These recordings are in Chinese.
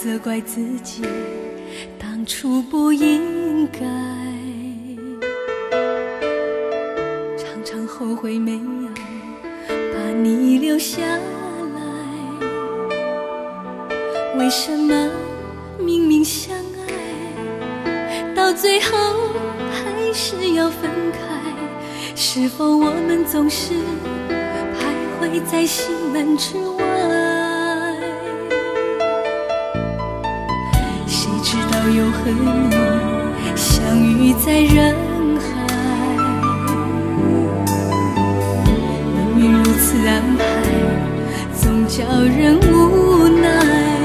责怪自己当初不应该，常常后悔没有把你留下来。为什么明明相爱，到最后还是要分开？是否我们总是徘徊在心门之外？谁知道又和你相遇在人海，命运如此安排，总叫人无奈。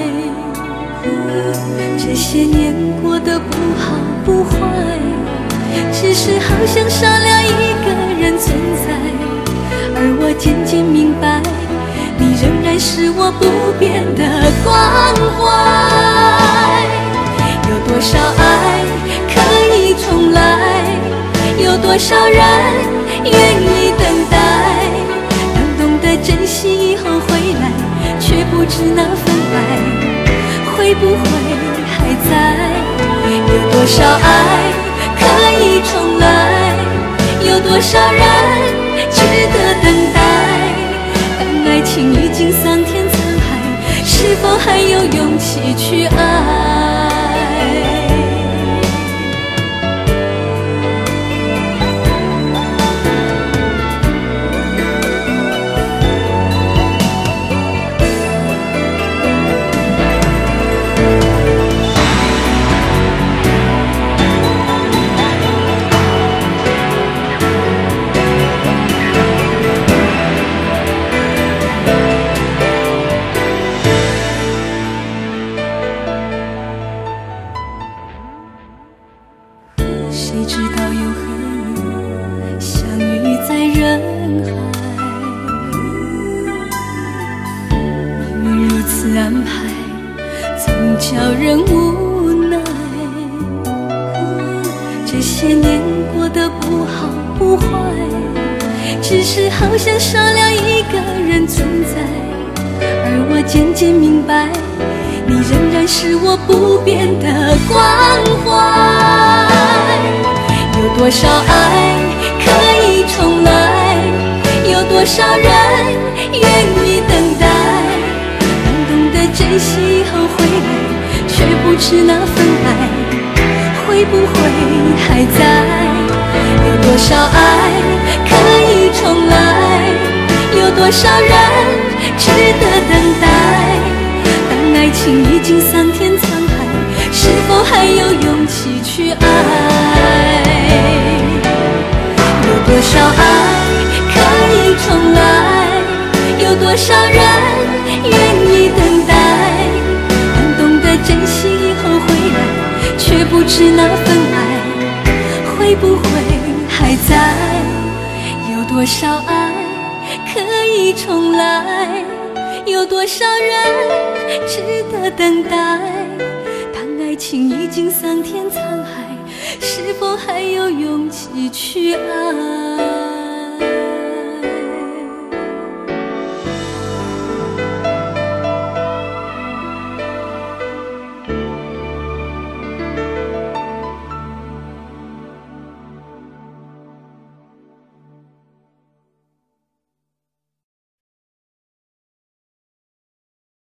这些年过得不好不坏，只是好像少了一个人存在。而我渐渐明白，你仍然是我不变的关怀。有多少爱可以重来，有多少人愿意等待。当懂得珍惜以后回来，却不知那份爱会不会还在。有多少爱可以重来，有多少人值得等待。当爱情已经桑田沧海，是否还有勇气去爱？谁知道又和你相遇在人海，命运如此安排，总叫人无奈。这些年过得不好不坏，只是好像少了一个人存在。而我渐渐明白，你仍然是我不变的关怀。有多少爱可以重来，有多少人愿意等待。当懂得珍惜以后回来，却不知那份爱会不会还在。有多少爱可以重来，有多少人值得等待。当爱情已经桑田沧海，是否还有勇气去爱？有多少爱可以重来，有多少人愿意等待。当懂得珍惜以后回来，却不知那份爱会不会还在。有多少爱可以重来，有多少人值得等待。当爱情已经桑田沧海，是否还有勇气去爱？